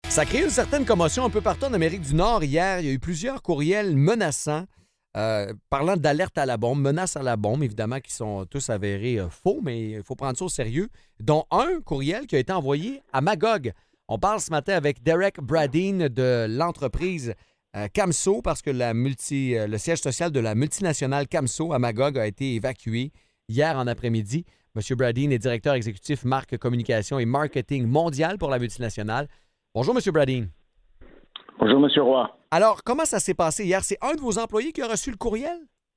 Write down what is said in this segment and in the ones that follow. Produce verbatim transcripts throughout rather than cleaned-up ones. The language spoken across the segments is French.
Ça crée une certaine commotion un peu partout en Amérique du Nord. Hier, il y a eu plusieurs courriels menaçants, euh, parlant d'alerte à la bombe, menaces à la bombe, évidemment, qui sont tous avérés euh, faux, mais il faut prendre ça au sérieux, dont un courriel qui a été envoyé à Magog. On parle ce matin avec Derek Bradeen de l'entreprise euh, Camso, parce que la multi, euh, le siège social de la multinationale Camso à Magog a été évacué hier en après-midi. M. Bradeen est directeur exécutif marque, communication et marketing mondial pour la multinationale. Bonjour, M. Bradeen. Bonjour, M. Roy. Alors, comment ça s'est passé hier? C'est un de vos employés qui a reçu le courriel?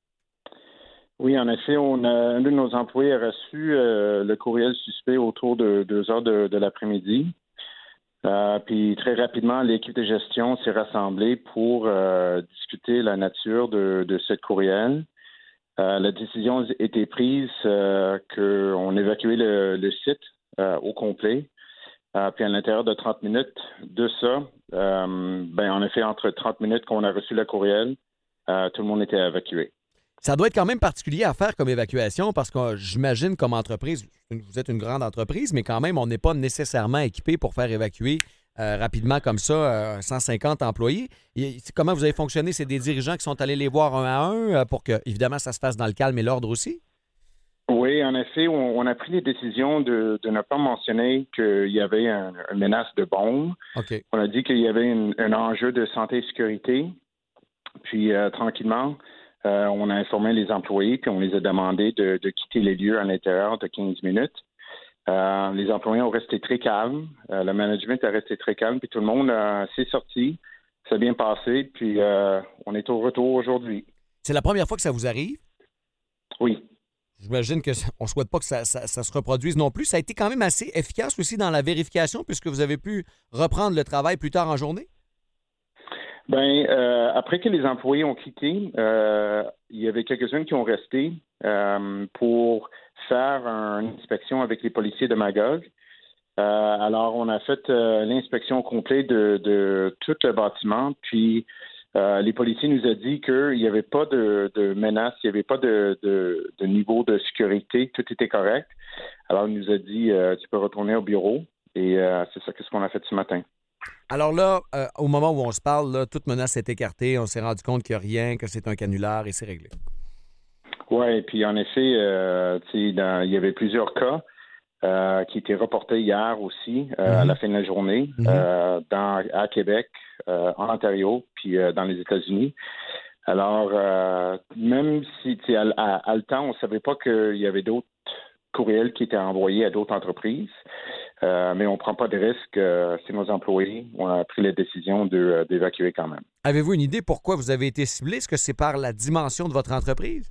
Oui, en effet, on a, un de nos employés a reçu euh, le courriel suspect autour de deux heures de, de l'après-midi. Euh, puis très rapidement, l'équipe de gestion s'est rassemblée pour euh, discuter la nature de, de ce courriel. Euh, la décision a été prise euh, qu'on évacuait le, le site euh, au complet. Euh, puis à l'intérieur de trente minutes de ça, euh, ben en effet, entre trente minutes qu'on a reçu le courriel, euh, tout le monde était évacué. Ça doit être quand même particulier à faire comme évacuation parce que j'imagine comme entreprise, vous êtes une grande entreprise, mais quand même, on n'est pas nécessairement équipé pour faire évacuer euh, rapidement comme ça euh, cent cinquante employés. Et comment vous avez fonctionné? C'est des dirigeants qui sont allés les voir un à un euh, pour que, évidemment, ça se fasse dans le calme et l'ordre aussi? Oui, en effet, on, on a pris les décisions de, de ne pas mentionner qu'il y avait un, une menace de bombe. Okay. On a dit qu'il y avait une, un enjeu de santé et sécurité. Puis, euh, tranquillement, euh, on a informé les employés, puis on les a demandé de, de quitter les lieux à l'intérieur de quinze minutes. Euh, les employés ont resté très calmes. Euh, le management a resté très calme, puis tout le monde euh, s'est sorti. Ça a bien passé, puis euh, on est au retour aujourd'hui. C'est la première fois que ça vous arrive? Oui. J'imagine qu'on ne souhaite pas que ça, ça, ça se reproduise non plus. Ça a été quand même assez efficace aussi dans la vérification puisque vous avez pu reprendre le travail plus tard en journée? Bien, euh, après que les employés ont quitté, euh, il y avait quelques-uns qui ont resté euh, pour faire une inspection avec les policiers de Magog. Euh, alors, on a fait euh, l'inspection complète de, de tout le bâtiment, puis Euh, les policiers nous ont dit qu'il n'y avait pas de, de menace, il n'y avait pas de, de, de niveau de sécurité, tout était correct. Alors, il nous a dit euh, tu peux retourner au bureau et euh, c'est ça qu'est-ce qu'on a fait ce matin. Alors là, euh, au moment où on se parle, là, toute menace est écartée, on s'est rendu compte qu'il n'y a rien, que c'est un canular et c'est réglé. Oui, et puis en effet, euh, dans, il y avait plusieurs cas euh, qui étaient reportés hier aussi, euh, mm-hmm. à la fin de la journée, mm-hmm. euh, dans, à Québec, euh, en Ontario, puis euh, dans les États-Unis. Alors, euh, même si à, à, à le temps, on ne savait pas qu'il y avait d'autres courriels qui étaient envoyés à d'autres entreprises, euh, mais on ne prend pas de risque. Euh, c'est nos employés. On a pris la décision de, d'évacuer quand même. Avez-vous une idée pourquoi vous avez été ciblé? Est-ce que c'est par la dimension de votre entreprise?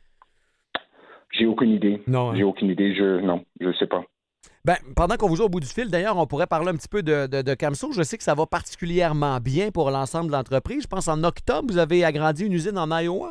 J'ai aucune idée. Non, hein? J'ai aucune idée. Je, non, je ne sais pas. Ben, pendant qu'on vous joue au bout du fil, d'ailleurs, on pourrait parler un petit peu de, de, de Camso. Je sais que ça va particulièrement bien pour l'ensemble de l'entreprise. Je pense en octobre, vous avez agrandi une usine en Iowa.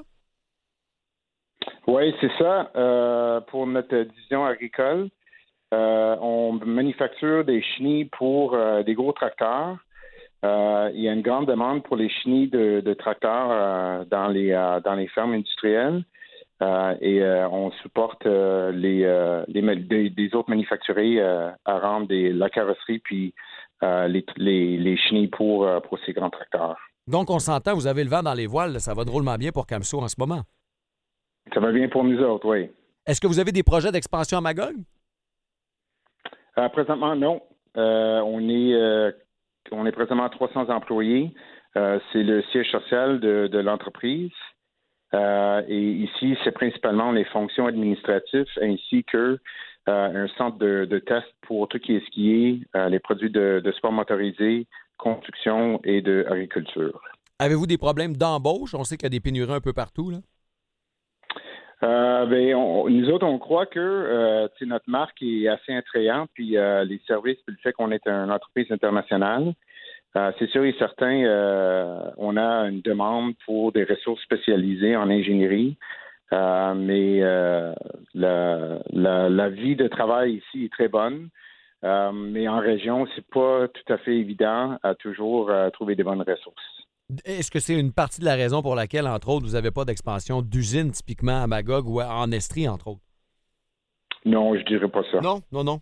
Oui, c'est ça. Euh, pour notre division agricole, euh, on manufacture des chenilles pour euh, des gros tracteurs. Euh, il y a une grande demande pour les chenilles de, de tracteurs euh, dans les euh, dans les fermes industrielles. Euh, et euh, on supporte euh, les, euh, les des, des autres manufacturiers euh, à rendre des, la carrosserie puis euh, les, les, les chenilles pour, euh, pour ces grands tracteurs. Donc, on s'entend, vous avez le vent dans les voiles. Ça va drôlement bien pour Camso en ce moment. Ça va bien pour nous autres, oui. Est-ce que vous avez des projets d'expansion à Magog? Euh, présentement, non. Euh, on est euh, on est présentement trois cents employés. Euh, c'est le siège social de, de l'entreprise. Euh, et ici, c'est principalement les fonctions administratives ainsi que euh, un centre de, de test pour tout ce qui est skié, euh, les produits de, de sport motorisé, construction et de agriculture. Avez-vous des problèmes d'embauche? On sait qu'il y a des pénuries un peu partout, là. Euh, ben, on, nous autres, on croit que euh, notre marque est assez attrayante, puis euh, les services, puis le fait qu'on est une entreprise internationale. Euh, c'est sûr et certain, euh, on a une demande pour des ressources spécialisées en ingénierie, euh, mais euh, la, la, la vie de travail ici est très bonne. Euh, mais en région, c'est pas tout à fait évident à toujours euh, trouver des bonnes ressources. Est-ce que c'est une partie de la raison pour laquelle, entre autres, vous n'avez pas d'expansion d'usine typiquement à Magog ou en Estrie, entre autres? Non, je dirais pas ça. Non, non, non.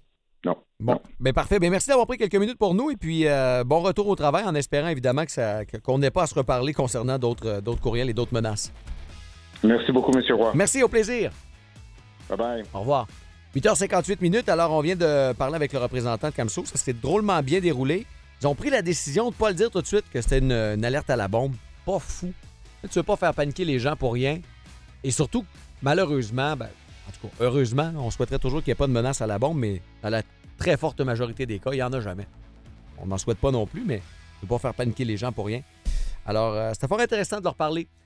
Non. Bon, non. bien parfait. Bien, merci d'avoir pris quelques minutes pour nous et puis euh, bon retour au travail en espérant évidemment que ça, que- qu'on n'ait pas à se reparler concernant d'autres, euh, d'autres courriels et d'autres menaces. Merci beaucoup, M. Roy. Merci, au plaisir. Bye-bye. Au revoir. huit heures cinquante-huit minutes, alors on vient de parler avec le représentant de Camso. Ça s'est drôlement bien déroulé. Ils ont pris la décision de ne pas le dire tout de suite que c'était une, une alerte à la bombe. Pas fou. Tu ne veux pas faire paniquer les gens pour rien. Et surtout, malheureusement, ben, en tout cas, heureusement, on souhaiterait toujours qu'il n'y ait pas de menace à la bombe, mais dans la très forte majorité des cas, il n'y en a jamais. On n'en souhaite pas non plus, mais on ne peut pas faire paniquer les gens pour rien. Alors, euh, c'était fort intéressant de leur parler.